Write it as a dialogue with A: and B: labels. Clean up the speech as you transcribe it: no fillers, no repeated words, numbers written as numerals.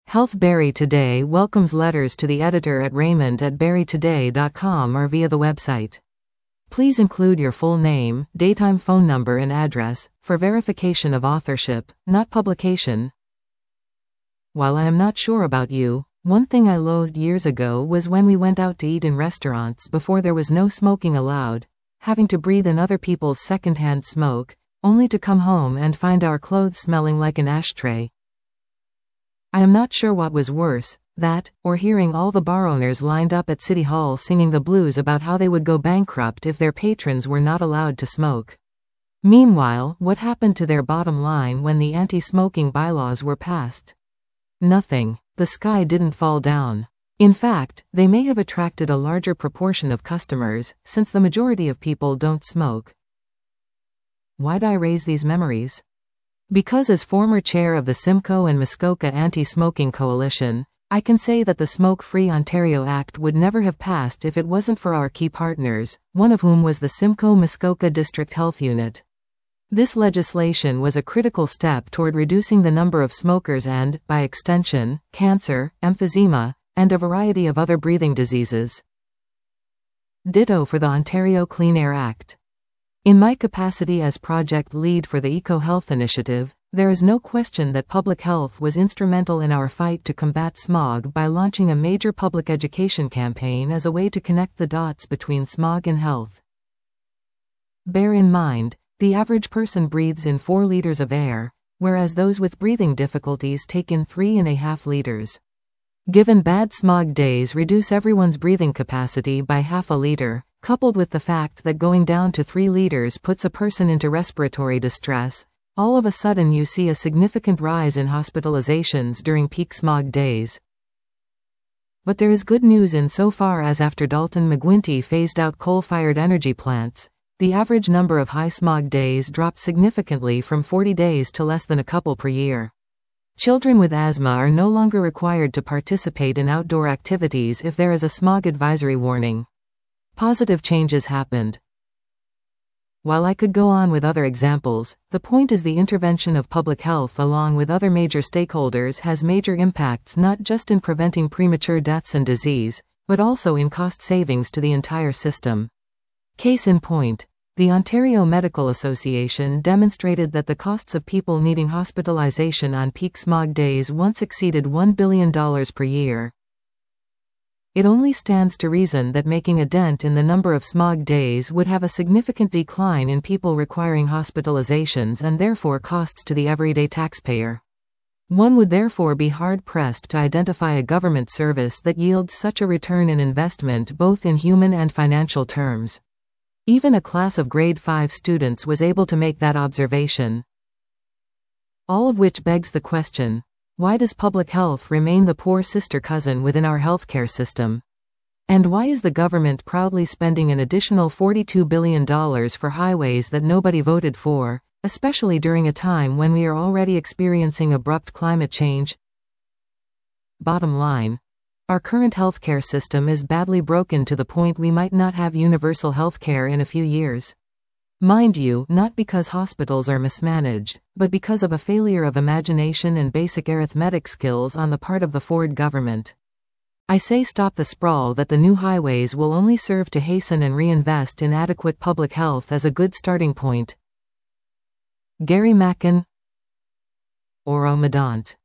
A: Health Barry Today welcomes letters to the editor at raymond@barrytoday.com or via the website. Please include your full name, daytime phone number and address, for verification of authorship, not publication. While I am not sure about you, one thing I loathed years ago was when we went out to eat in restaurants before there was no smoking allowed, having to breathe in other people's secondhand smoke, only to come home and find our clothes smelling like an ashtray. I am not sure what was worse, that, or hearing all the bar owners lined up at City Hall singing the blues about how they would go bankrupt if their patrons were not allowed to smoke. Meanwhile, what happened to their bottom line when the anti-smoking bylaws were passed? Nothing. The sky didn't fall down. In fact, they may have attracted a larger proportion of customers, since the majority of people don't smoke. Why'd I raise these memories? Because as former chair of the Simcoe and Muskoka Anti-Smoking Coalition, I can say that the Smoke-Free Ontario Act would never have passed if it wasn't for our key partners, one of whom was the Simcoe-Muskoka District Health Unit. This legislation was a critical step toward reducing the number of smokers and, by extension, cancer, emphysema, and a variety of other breathing diseases. Ditto for the Ontario Clean Air Act. In my capacity as project lead for the EcoHealth Initiative, there is no question that public health was instrumental in our fight to combat smog by launching a major public education campaign as a way to connect the dots between smog and health. Bear in mind, the average person breathes in 4 liters of air, whereas those with breathing difficulties take in 3.5 liters. Given bad smog days reduce everyone's breathing capacity by half a liter, coupled with the fact that going down to 3 liters puts a person into respiratory distress, all of a sudden you see a significant rise in hospitalizations during peak smog days. But there is good news insofar as after Dalton McGuinty phased out coal-fired energy plants, the average number of high smog days dropped significantly from 40 days to less than a couple per year. Children with asthma are no longer required to participate in outdoor activities if there is a smog advisory warning. Positive changes happened. While I could go on with other examples, the point is the intervention of public health along with other major stakeholders has major impacts not just in preventing premature deaths and disease, but also in cost savings to the entire system. Case in point, the Ontario Medical Association demonstrated that the costs of people needing hospitalization on peak smog days once exceeded $1 billion per year. It only stands to reason that making a dent in the number of smog days would have a significant decline in people requiring hospitalizations and therefore costs to the everyday taxpayer. One would therefore be hard-pressed to identify a government service that yields such a return in investment both in human and financial terms. Even a class of grade 5 students was able to make that observation. All of which begs the question, why does public health remain the poor sister cousin within our healthcare system? And why is the government proudly spending an additional $42 billion for highways that nobody voted for, especially during a time when we are already experiencing abrupt climate change? Bottom line, our current healthcare system is badly broken to the point we might not have universal healthcare in a few years. Mind you, not because hospitals are mismanaged, but because of a failure of imagination and basic arithmetic skills on the part of the Ford government. I say stop the sprawl that the new highways will only serve to hasten and reinvest in adequate public health as a good starting point. Gary Mackin, Oro Medant.